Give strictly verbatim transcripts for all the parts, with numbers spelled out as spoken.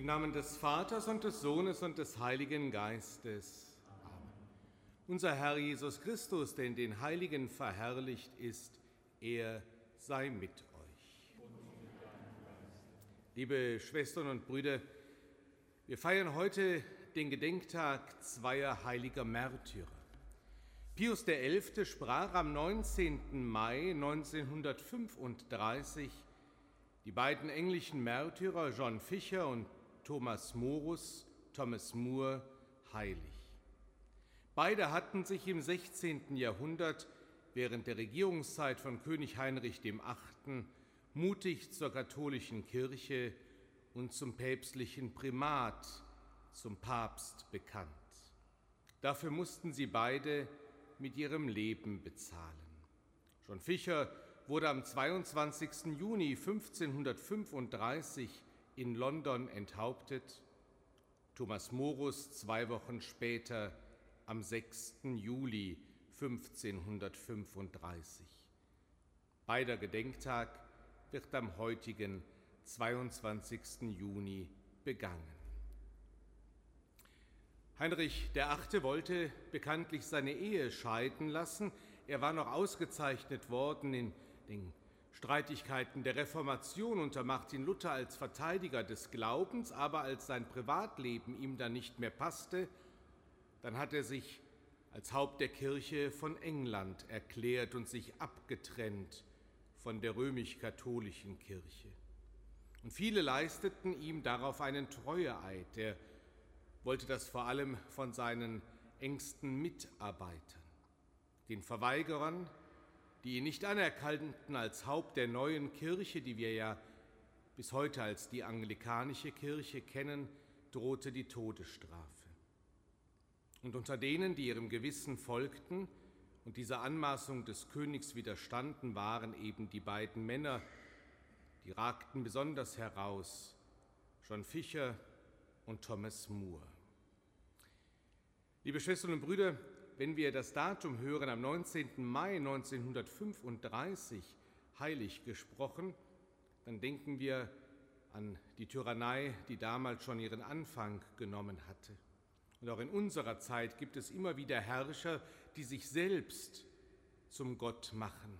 Im Namen des Vaters und des Sohnes und des Heiligen Geistes. Amen. Unser Herr Jesus Christus, der in den Heiligen verherrlicht ist, er sei mit euch. Liebe Schwestern und Brüder, wir feiern heute den Gedenktag zweier heiliger Märtyrer. Pius der Elfte sprach am neunzehnten Mai neunzehnhundertfünfunddreißig die beiden englischen Märtyrer John Fisher und Thomas Morus, Thomas More, heilig. Beide hatten sich im sechzehnten Jahrhundert während der Regierungszeit von König Heinrich der Achte mutig zur katholischen Kirche und zum päpstlichen Primat, zum Papst, bekannt. Dafür mussten sie beide mit ihrem Leben bezahlen. John Fisher wurde am zweiundzwanzigsten Juni fünfzehnhundertfünfunddreißig in London enthauptet, Thomas Morus zwei Wochen später am sechsten Juli fünfzehnhundertfünfunddreißig. Beider Gedenktag wird am heutigen zweiundzwanzigsten Juni begangen. Heinrich der Achte wollte bekanntlich seine Ehe scheiden lassen. Er war noch ausgezeichnet worden in den Streitigkeiten der Reformation unter Martin Luther als Verteidiger des Glaubens, aber als sein Privatleben ihm dann nicht mehr passte, dann hat er sich als Haupt der Kirche von England erklärt und sich abgetrennt von der römisch-katholischen Kirche. Und viele leisteten ihm darauf einen Treueeid. Er wollte das vor allem von seinen engsten Mitarbeitern, den Verweigerern, die ihn nicht anerkannten als Haupt der neuen Kirche, die wir ja bis heute als die anglikanische Kirche kennen, drohte die Todesstrafe. Und unter denen, die ihrem Gewissen folgten und dieser Anmaßung des Königs widerstanden, waren eben die beiden Männer, die ragten besonders heraus, John Fisher und Thomas More. Liebe Schwestern und Brüder, wenn wir das Datum hören, am neunzehnten Mai neunzehnhundertfünfunddreißig heilig gesprochen, dann denken wir an die Tyrannei, die damals schon ihren Anfang genommen hatte. Und auch in unserer Zeit gibt es immer wieder Herrscher, die sich selbst zum Gott machen.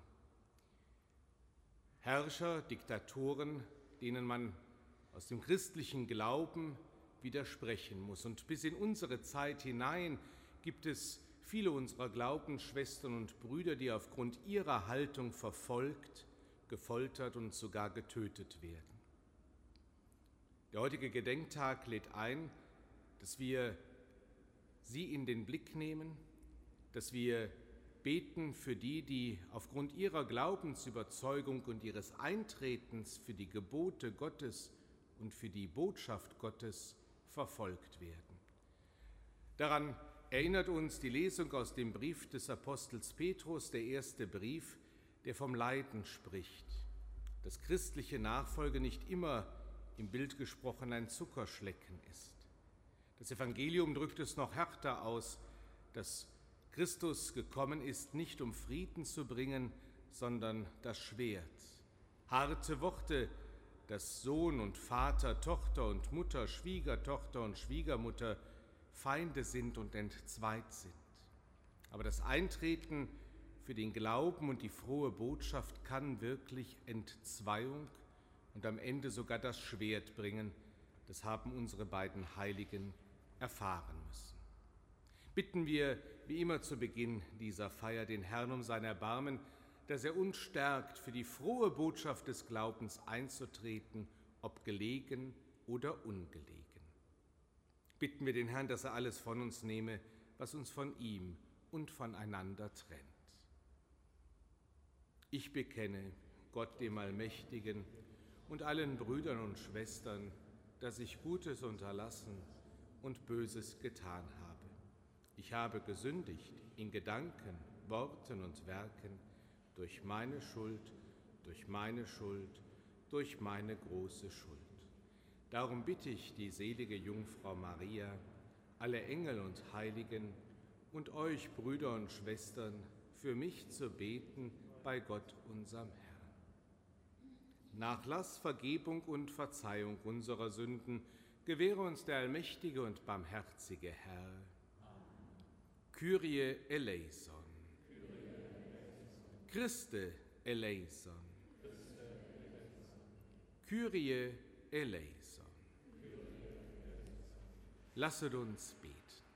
Herrscher, Diktatoren, denen man aus dem christlichen Glauben widersprechen muss. Und bis in unsere Zeit hinein gibt es viele unserer Glaubensschwestern und Brüder, die aufgrund ihrer Haltung verfolgt, gefoltert und sogar getötet werden. Der heutige Gedenktag lädt ein, dass wir sie in den Blick nehmen, dass wir beten für die, die aufgrund ihrer Glaubensüberzeugung und ihres Eintretens für die Gebote Gottes und für die Botschaft Gottes verfolgt werden. Daran erinnert uns die Lesung aus dem Brief des Apostels Petrus, der erste Brief, der vom Leiden spricht, dass christliche Nachfolge nicht immer im Bild gesprochen ein Zuckerschlecken ist. Das Evangelium drückt es noch härter aus, dass Christus gekommen ist, nicht um Frieden zu bringen, sondern das Schwert. Harte Worte, dass Sohn und Vater, Tochter und Mutter, Schwiegertochter und Schwiegermutter Feinde sind und entzweit sind. Aber das Eintreten für den Glauben und die frohe Botschaft kann wirklich Entzweiung und am Ende sogar das Schwert bringen. Das haben unsere beiden Heiligen erfahren müssen. Bitten wir, wie immer zu Beginn dieser Feier, den Herrn um sein Erbarmen, dass er uns stärkt, für die frohe Botschaft des Glaubens einzutreten, ob gelegen oder ungelegen. Bitten wir den Herrn, dass er alles von uns nehme, was uns von ihm und voneinander trennt. Ich bekenne Gott dem Allmächtigen und allen Brüdern und Schwestern, dass ich Gutes unterlassen und Böses getan habe. Ich habe gesündigt in Gedanken, Worten und Werken, durch meine Schuld, durch meine Schuld, durch meine große Schuld. Darum bitte ich die selige Jungfrau Maria, alle Engel und Heiligen und euch, Brüder und Schwestern, für mich zu beten bei Gott, unserem Herrn. Nachlass, Vergebung und Verzeihung unserer Sünden gewähre uns der allmächtige und barmherzige Herr. Kyrie eleison. Christe eleison. Kyrie eleison. Lasset uns beten.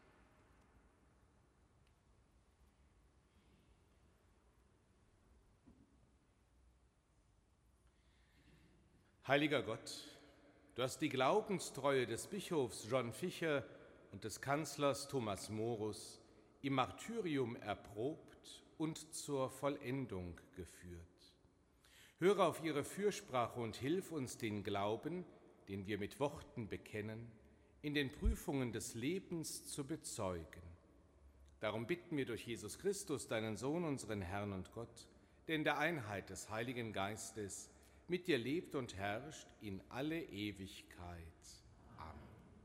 Heiliger Gott, du hast die Glaubenstreue des Bischofs John Fischer und des Kanzlers Thomas Morus im Martyrium erprobt und zur Vollendung geführt. Höre auf ihre Fürsprache und hilf uns, den Glauben, den wir mit Worten bekennen, in den Prüfungen des Lebens zu bezeugen. Darum bitten wir durch Jesus Christus, deinen Sohn, unseren Herrn und Gott, der in der Einheit des Heiligen Geistes mit dir lebt und herrscht in alle Ewigkeit. Amen.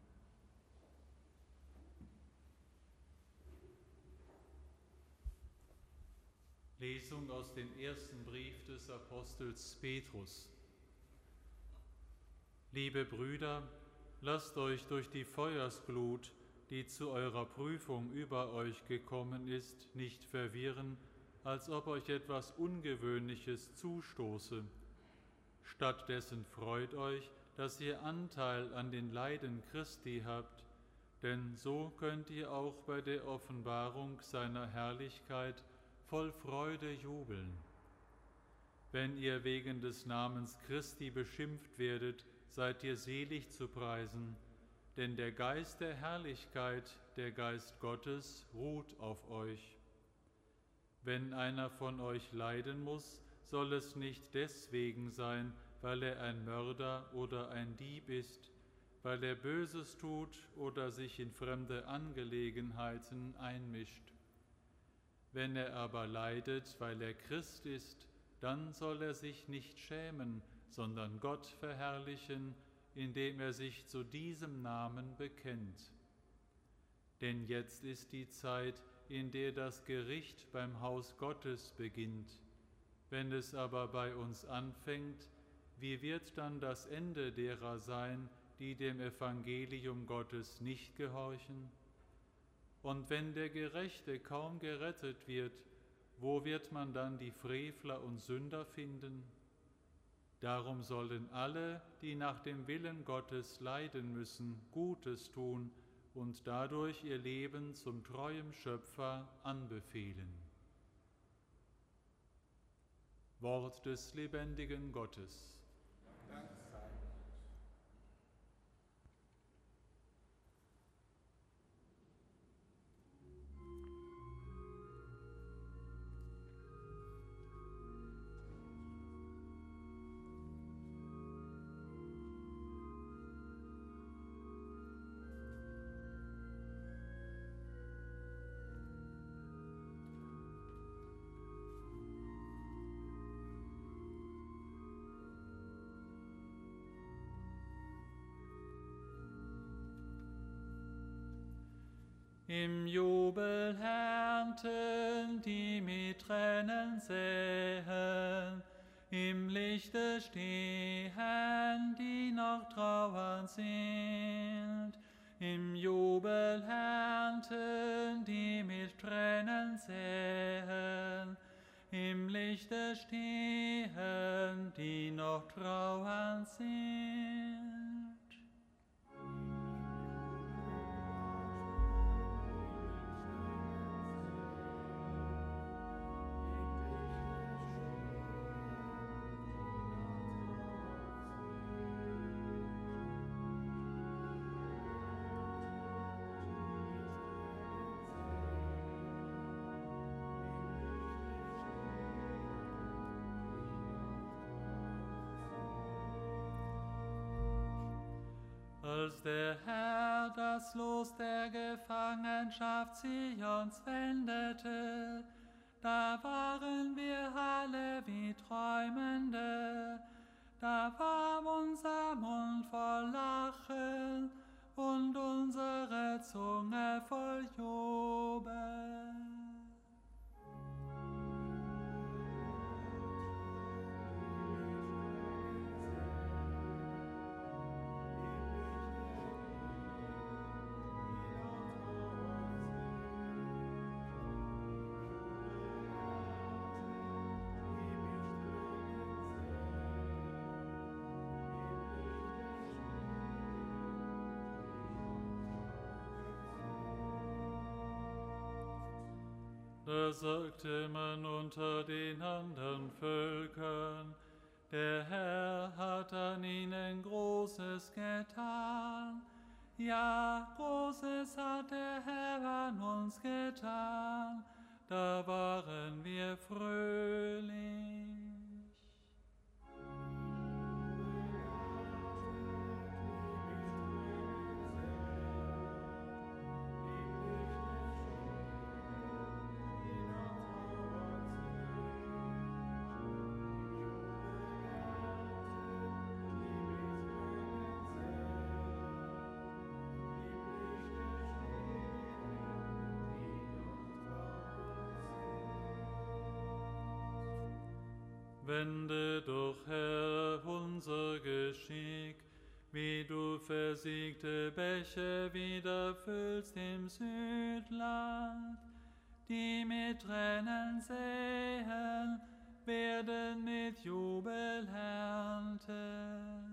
Lesung aus dem ersten Brief des Apostels Petrus. Liebe Brüder, lasst euch durch die Feuersglut, die zu eurer Prüfung über euch gekommen ist, nicht verwirren, als ob euch etwas Ungewöhnliches zustoße. Stattdessen freut euch, dass ihr Anteil an den Leiden Christi habt, denn so könnt ihr auch bei der Offenbarung seiner Herrlichkeit voll Freude jubeln. Wenn ihr wegen des Namens Christi beschimpft werdet, seid ihr selig zu preisen, denn der Geist der Herrlichkeit, der Geist Gottes, ruht auf euch. Wenn einer von euch leiden muss, soll es nicht deswegen sein, weil er ein Mörder oder ein Dieb ist, weil er Böses tut oder sich in fremde Angelegenheiten einmischt. Wenn er aber leidet, weil er Christ ist, dann soll er sich nicht schämen, sondern Gott verherrlichen, indem er sich zu diesem Namen bekennt. Denn jetzt ist die Zeit, in der das Gericht beim Haus Gottes beginnt. Wenn es aber bei uns anfängt, wie wird dann das Ende derer sein, die dem Evangelium Gottes nicht gehorchen? Und wenn der Gerechte kaum gerettet wird, wo wird man dann die Frevler und Sünder finden? Darum sollen alle, die nach dem Willen Gottes leiden müssen, Gutes tun und dadurch ihr Leben zum treuen Schöpfer anbefehlen. Wort des lebendigen Gottes. Dank sei Gott. Im Jubel ernten, die mit Tränen säen, im Lichte stehen, die noch trauern sind. Im Jubel ernten, die mit Tränen säen, im Lichte stehen, die noch trauern sind. Als der Herr das Los der Gefangenschaft Zions wendete, da waren wir alle wie Träumende, da war unser Mund voll Lachen und unsere Zunge voll Jubel. Da sagte man unter den anderen Völkern, der Herr hat an ihnen Großes getan. Ja, Großes hat der Herr an uns getan. Da waren wir fröhlich. Wende doch, Herr, unser Geschick, wie du versiegte Bäche wieder füllst im Südland. Die mit Tränen säen, werden mit Jubel ernten.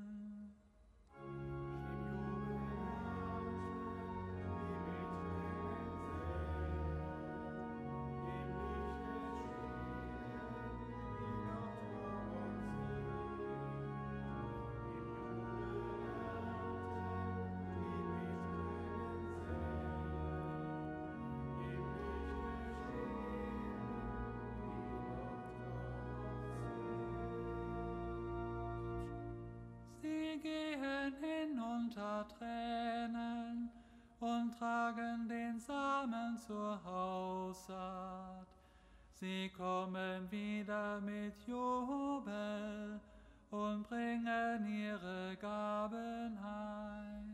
Sie gehen hin unter Tränen und tragen den Samen zur Aussaat. Sie kommen wieder mit Jubel und bringen ihre Gaben heim.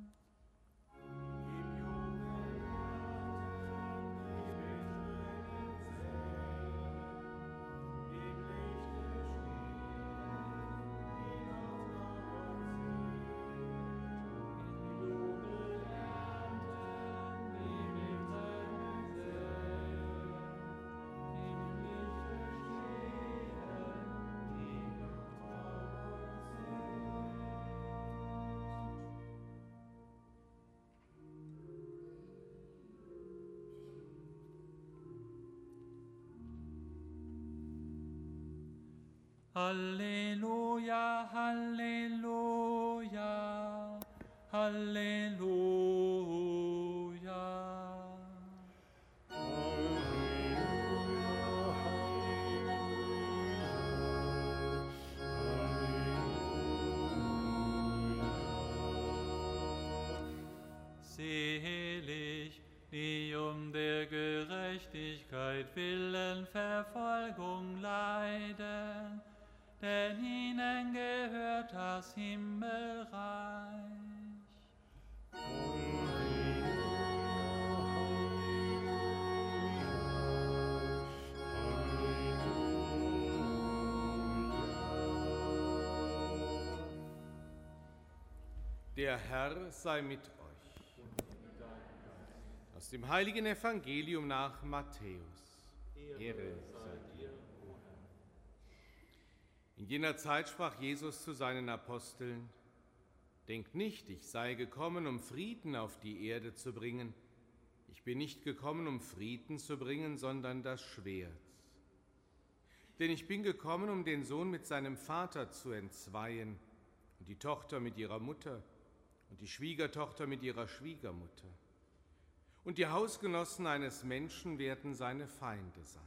Halleluja, Halleluja, Halleluja. Selig, die um der Gerechtigkeit willen Verfolgung leiden, denn ihnen gehört das Himmelreich. Der Herr sei mit euch. Aus dem heiligen Evangelium nach Matthäus. Ehre sei dir. In jener Zeit sprach Jesus zu seinen Aposteln: Denkt nicht, ich sei gekommen, um Frieden auf die Erde zu bringen. Ich bin nicht gekommen, um Frieden zu bringen, sondern das Schwert. Denn ich bin gekommen, um den Sohn mit seinem Vater zu entzweien und die Tochter mit ihrer Mutter und die Schwiegertochter mit ihrer Schwiegermutter. Und die Hausgenossen eines Menschen werden seine Feinde sein.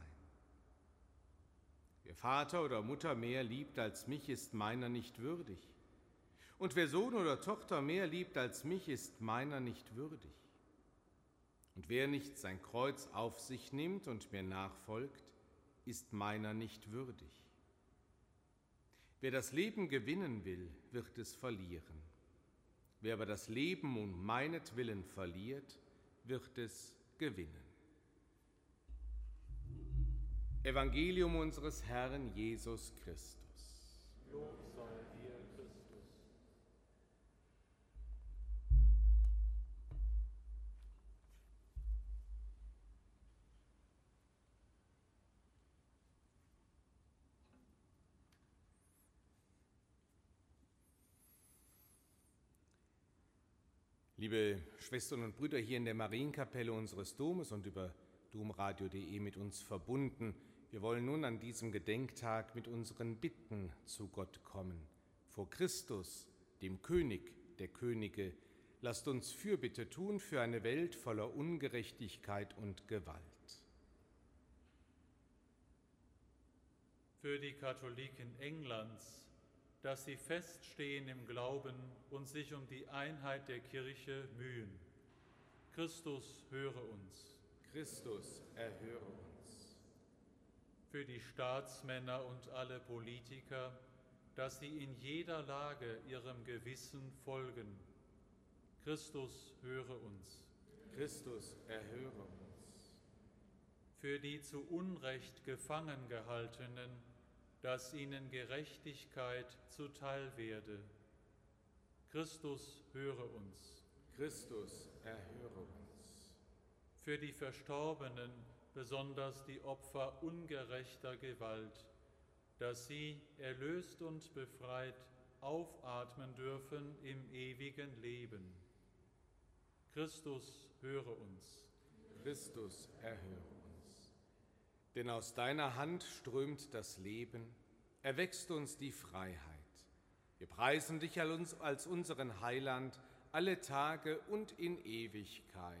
Wer Vater oder Mutter mehr liebt als mich, ist meiner nicht würdig. Und wer Sohn oder Tochter mehr liebt als mich, ist meiner nicht würdig. Und wer nicht sein Kreuz auf sich nimmt und mir nachfolgt, ist meiner nicht würdig. Wer das Leben gewinnen will, wird es verlieren. Wer aber das Leben um meinetwillen verliert, wird es gewinnen. Evangelium unseres Herrn Jesus Christus. Lob sei dir, Christus. Liebe Schwestern und Brüder hier in der Marienkapelle unseres Domes und über domradio punkt de mit uns verbunden. Wir wollen nun an diesem Gedenktag mit unseren Bitten zu Gott kommen. Vor Christus, dem König der Könige, lasst uns Fürbitte tun für eine Welt voller Ungerechtigkeit und Gewalt. Für die Katholiken Englands, dass sie feststehen im Glauben und sich um die Einheit der Kirche mühen. Christus, höre uns. Christus, erhöre uns. Für die Staatsmänner und alle Politiker, dass sie in jeder Lage ihrem Gewissen folgen. Christus, höre uns. Christus, erhöre uns. Für die zu Unrecht gefangen gehaltenen, dass ihnen Gerechtigkeit zuteil werde. Christus, höre uns. Christus, erhöre uns. Für die Verstorbenen, besonders die Opfer ungerechter Gewalt, dass sie, erlöst und befreit, aufatmen dürfen im ewigen Leben. Christus, höre uns. Christus, erhöre uns. Denn aus deiner Hand strömt das Leben, erwächst uns die Freiheit. Wir preisen dich als unseren Heiland alle Tage und in Ewigkeit.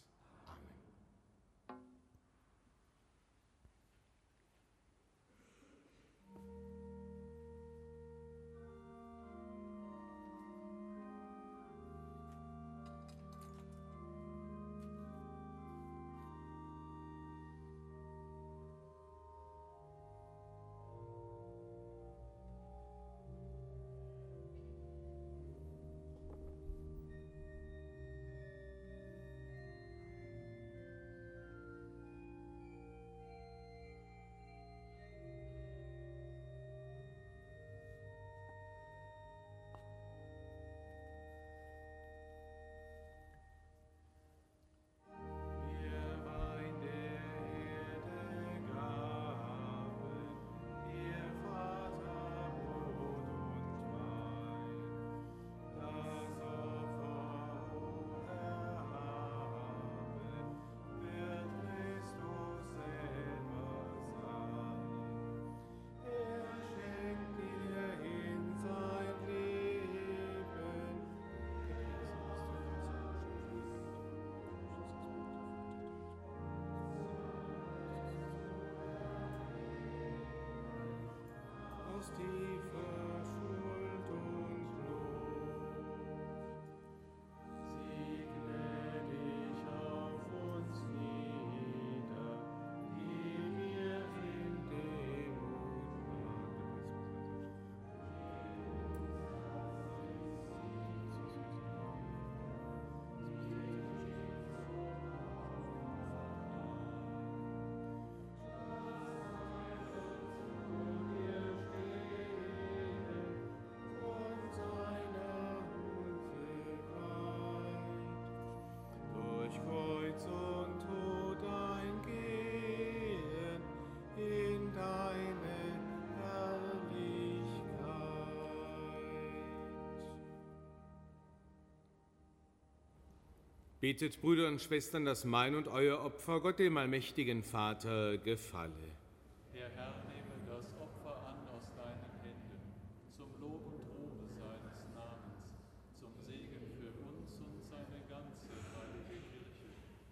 Betet, Brüder und Schwestern, dass mein und euer Opfer Gott, dem allmächtigen Vater, gefalle. Der Herr nehme das Opfer an aus deinen Händen, zum Lob und Ruhme seines Namens, zum Segen für uns und seine ganze heilige Kirche.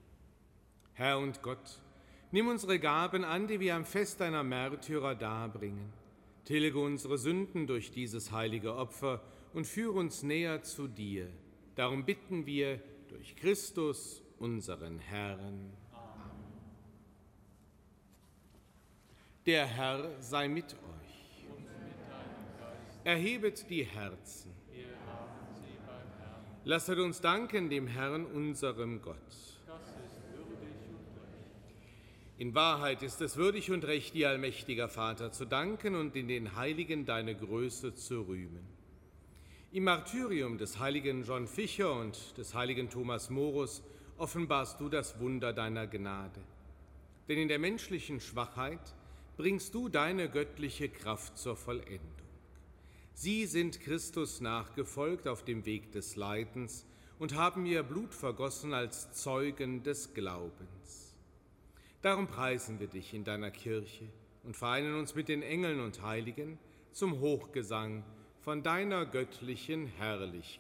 Herr und Gott, nimm unsere Gaben an, die wir am Fest deiner Märtyrer darbringen. Tilge unsere Sünden durch dieses heilige Opfer und führe uns näher zu dir. Darum bitten wir, durch Christus, unseren Herrn. Amen. Der Herr sei mit euch. Und mit deinem Geist. Erhebet die Herzen. Wir haben sie beim Herrn. Lasset uns danken dem Herrn, unserem Gott. Das ist würdig und recht. In Wahrheit ist es würdig und recht, dir, allmächtiger Vater, zu danken und in den Heiligen deine Größe zu rühmen. Im Martyrium des heiligen John Fischer und des heiligen Thomas Morus offenbarst du das Wunder deiner Gnade. Denn in der menschlichen Schwachheit bringst du deine göttliche Kraft zur Vollendung. Sie sind Christus nachgefolgt auf dem Weg des Leidens und haben ihr Blut vergossen als Zeugen des Glaubens. Darum preisen wir dich in deiner Kirche und vereinen uns mit den Engeln und Heiligen zum Hochgesang von deiner göttlichen Herrlichkeit.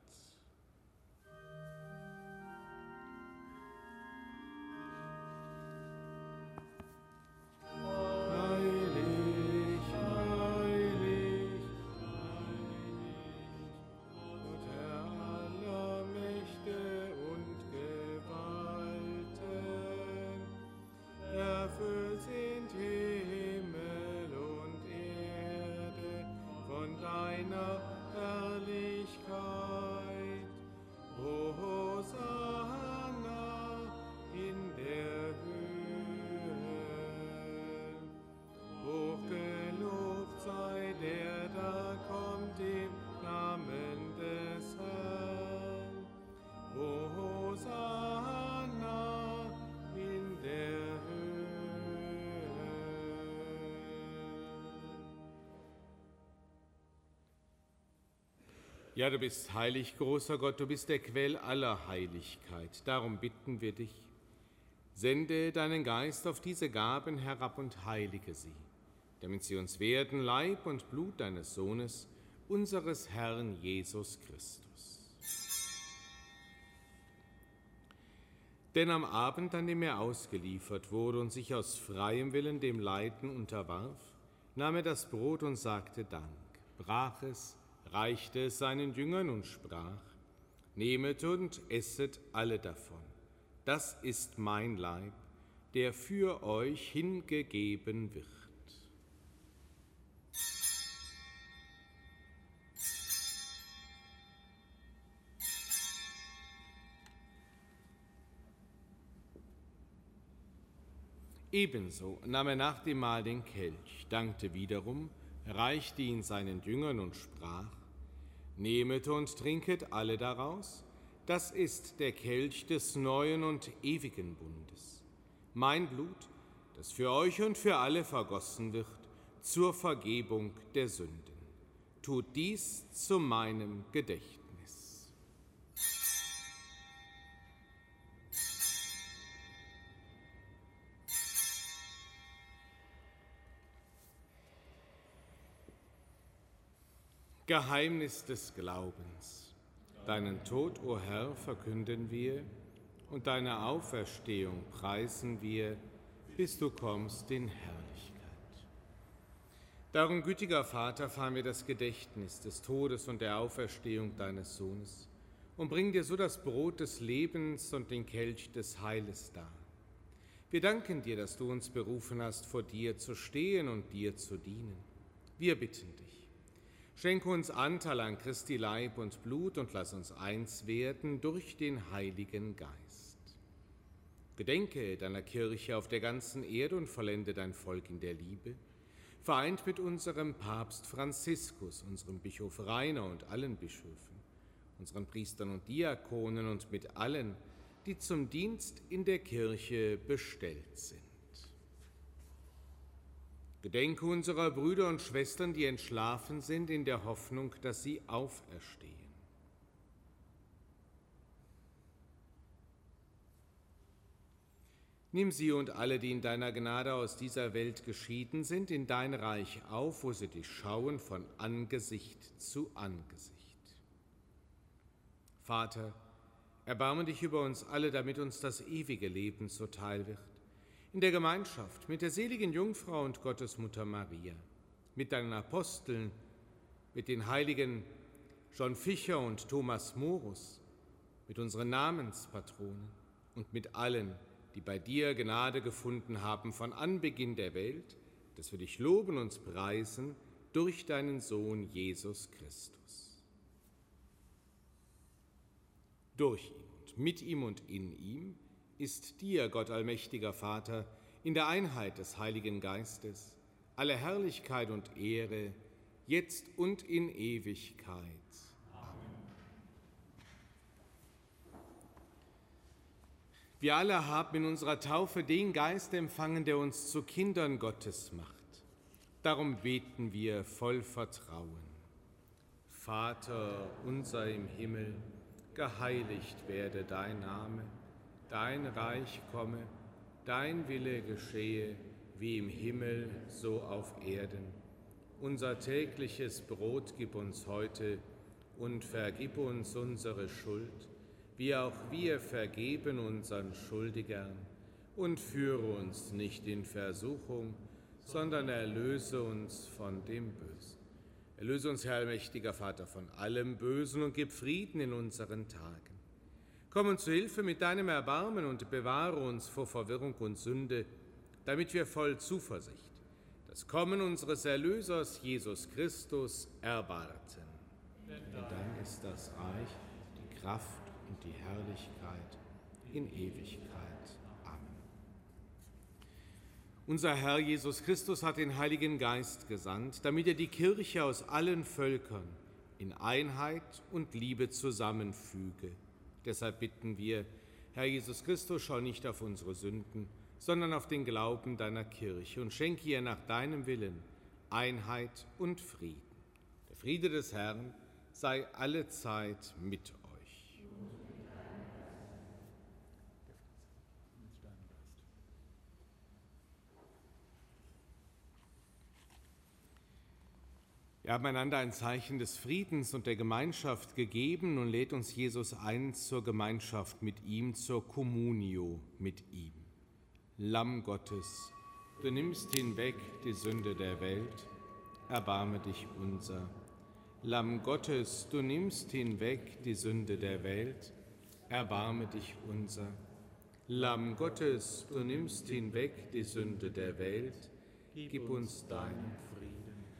Ja, du bist heilig, großer Gott, du bist der Quell aller Heiligkeit. Darum bitten wir dich, sende deinen Geist auf diese Gaben herab und heilige sie, damit sie uns werden Leib und Blut deines Sohnes, unseres Herrn Jesus Christus. Denn am Abend, an dem er ausgeliefert wurde und sich aus freiem Willen dem Leiden unterwarf, nahm er das Brot und sagte Dank, brach es, reichte es seinen Jüngern und sprach: Nehmet und esset alle davon. Das ist mein Leib, der für euch hingegeben wird. Ebenso nahm er nach dem Mahl den Kelch, dankte wiederum, reichte ihn seinen Jüngern und sprach: Nehmet und trinket alle daraus, das ist der Kelch des neuen und ewigen Bundes. Mein Blut, das für euch und für alle vergossen wird, zur Vergebung der Sünden. Tut dies zu meinem Gedächtnis. Geheimnis des Glaubens. Deinen Tod, o Herr, verkünden wir, und deine Auferstehung preisen wir, bis du kommst in Herrlichkeit. Darum, gütiger Vater, fahren wir das Gedächtnis des Todes und der Auferstehung deines Sohnes und bringen dir so das Brot des Lebens und den Kelch des Heiles dar. Wir danken dir, dass du uns berufen hast, vor dir zu stehen und dir zu dienen. Wir bitten dich: Schenke uns Anteil an Christi Leib und Blut und lass uns eins werden durch den Heiligen Geist. Gedenke deiner Kirche auf der ganzen Erde und vollende dein Volk in der Liebe, vereint mit unserem Papst Franziskus, unserem Bischof Rainer und allen Bischöfen, unseren Priestern und Diakonen und mit allen, die zum Dienst in der Kirche bestellt sind. Gedenke unserer Brüder und Schwestern, die entschlafen sind, in der Hoffnung, dass sie auferstehen. Nimm sie und alle, die in deiner Gnade aus dieser Welt geschieden sind, in dein Reich auf, wo sie dich schauen von Angesicht zu Angesicht. Vater, erbarme dich über uns alle, damit uns das ewige Leben zuteil wird. In der Gemeinschaft mit der seligen Jungfrau und Gottesmutter Maria, mit deinen Aposteln, mit den Heiligen John Fischer und Thomas Morus, mit unseren Namenspatronen und mit allen, die bei dir Gnade gefunden haben von Anbeginn der Welt, dass wir dich loben und preisen durch deinen Sohn Jesus Christus. Durch ihn und mit ihm und in ihm ist dir, Gott allmächtiger Vater, in der Einheit des Heiligen Geistes, alle Herrlichkeit und Ehre, jetzt und in Ewigkeit. Amen. Wir alle haben in unserer Taufe den Geist empfangen, der uns zu Kindern Gottes macht. Darum beten wir voll Vertrauen. Vater unser im Himmel, geheiligt werde dein Name. Dein Reich komme, Dein Wille geschehe, wie im Himmel, so auf Erden. Unser tägliches Brot gib uns heute und vergib uns unsere Schuld, wie auch wir vergeben unseren Schuldigern. Und führe uns nicht in Versuchung, sondern erlöse uns von dem Bösen. Erlöse uns, Herr allmächtiger Vater, von allem Bösen und gib Frieden in unseren Tagen. Komm uns zu Hilfe mit deinem Erbarmen und bewahre uns vor Verwirrung und Sünde, damit wir voll Zuversicht das Kommen unseres Erlösers Jesus Christus erwarten. Denn dein ist das Reich, die Kraft und die Herrlichkeit in Ewigkeit. Amen. Unser Herr Jesus Christus hat den Heiligen Geist gesandt, damit er die Kirche aus allen Völkern in Einheit und Liebe zusammenfüge. Deshalb bitten wir, Herr Jesus Christus, schau nicht auf unsere Sünden, sondern auf den Glauben deiner Kirche und schenke ihr nach deinem Willen Einheit und Frieden. Der Friede des Herrn sei allezeit mit euch. Wir haben einander ein Zeichen des Friedens und der Gemeinschaft gegeben. Nun lädt uns Jesus ein zur Gemeinschaft mit ihm, zur Communio mit ihm. Lamm Gottes, du nimmst hinweg die Sünde der Welt, erbarme dich unser. Lamm Gottes, du nimmst hinweg die Sünde der Welt, erbarme dich unser. Lamm Gottes, du nimmst hinweg die Sünde der Welt, gib uns deinen Frieden.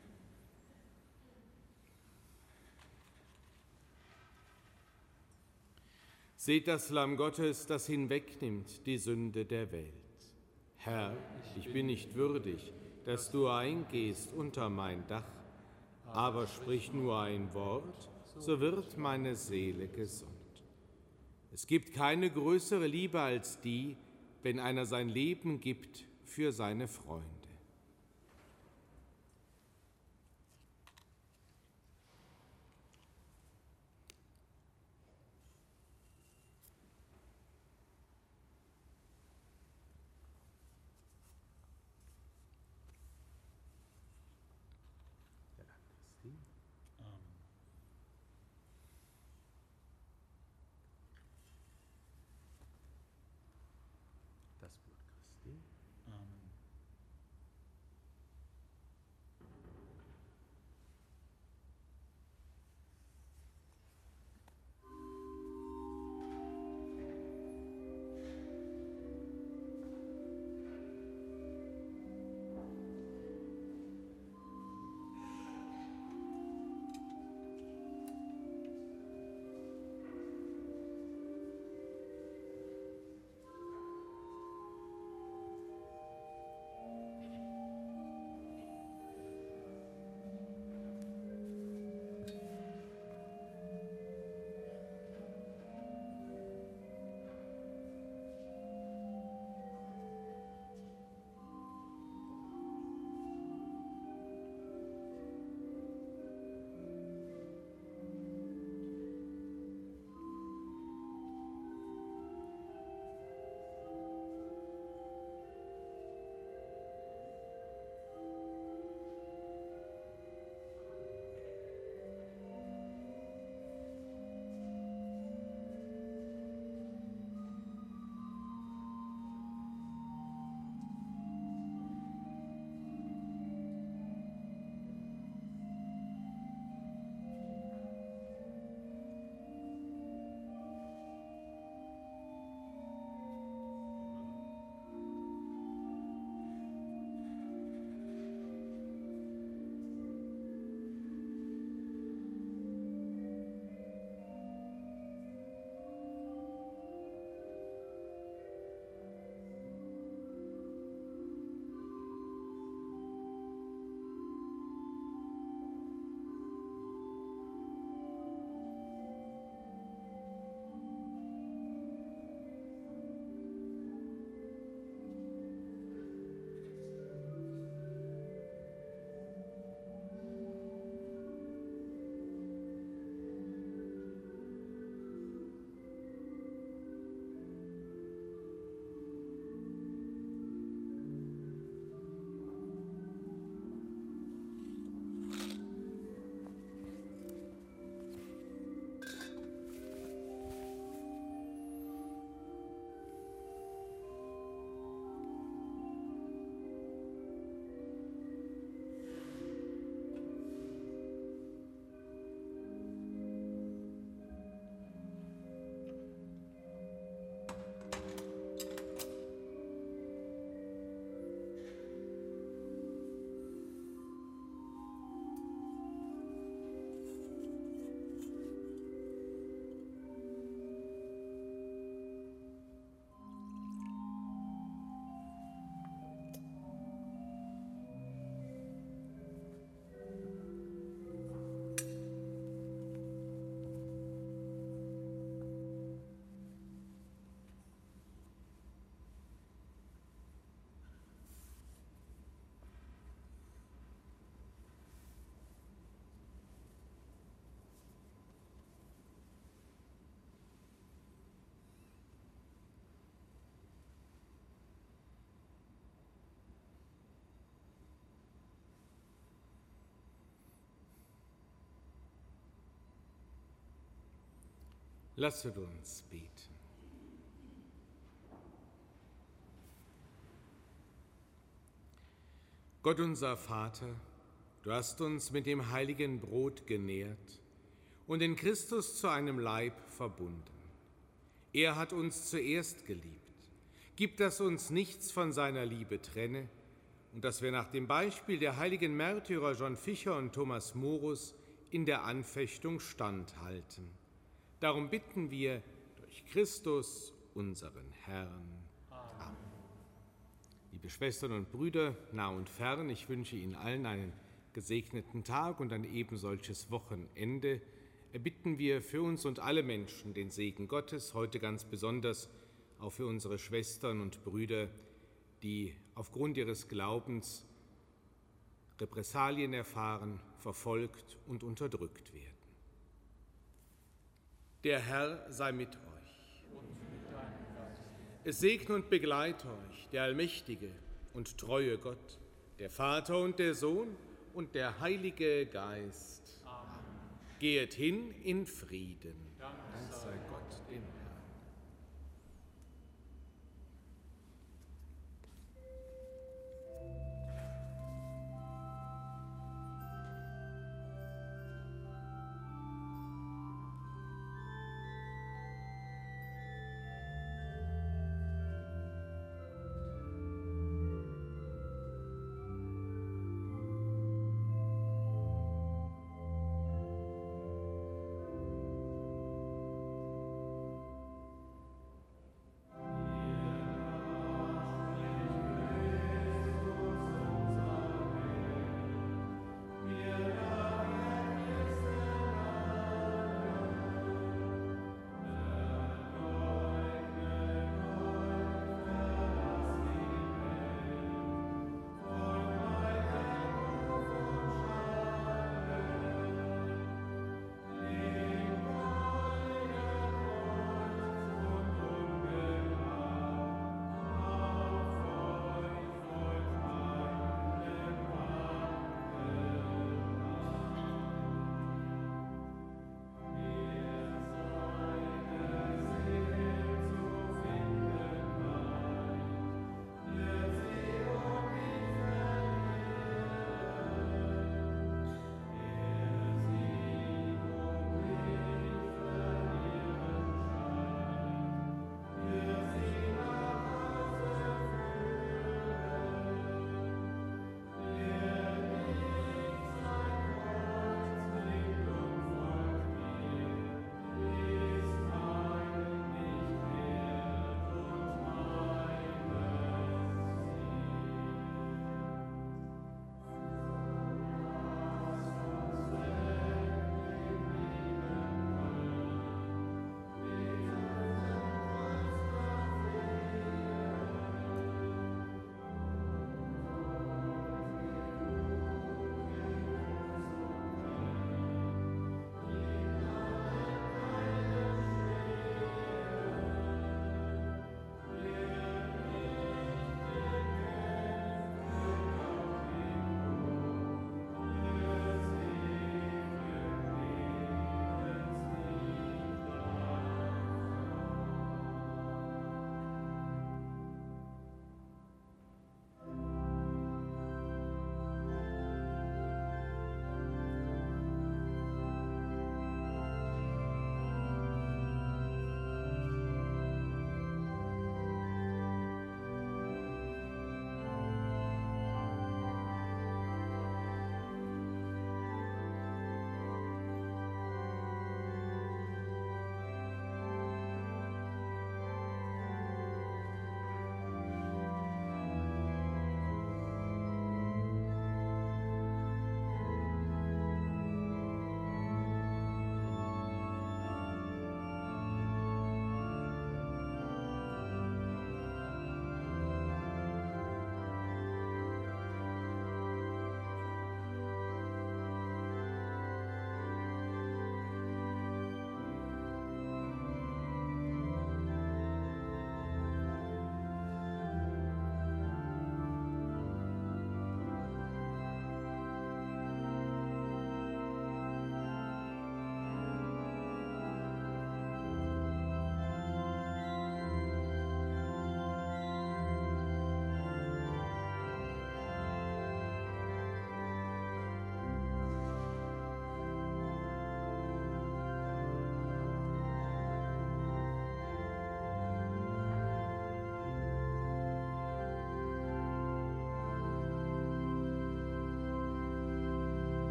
Seht das Lamm Gottes, das hinwegnimmt die Sünde der Welt. Herr, ich bin nicht würdig, dass du eingehst unter mein Dach, aber sprich nur ein Wort, so wird meine Seele gesund. Es gibt keine größere Liebe als die, wenn einer sein Leben gibt für seine Freunde. Das Blut Christi. Amen. Lasset uns beten. Gott unser Vater, du hast uns mit dem heiligen Brot genährt und in Christus zu einem Leib verbunden. Er hat uns zuerst geliebt. Gib, dass uns nichts von seiner Liebe trenne und dass wir nach dem Beispiel der heiligen Märtyrer John Fischer und Thomas Morus in der Anfechtung standhalten. Darum bitten wir durch Christus, unseren Herrn. Amen. Liebe Schwestern und Brüder, nah und fern, ich wünsche Ihnen allen einen gesegneten Tag und ein ebensolches Wochenende. Erbitten wir für uns und alle Menschen den Segen Gottes, heute ganz besonders auch für unsere Schwestern und Brüder, die aufgrund ihres Glaubens Repressalien erfahren, verfolgt und unterdrückt werden. Der Herr sei mit euch. Es segne und begleite euch der allmächtige und treue Gott, der Vater und der Sohn und der Heilige Geist. Amen. Gehet hin in Frieden. Danke.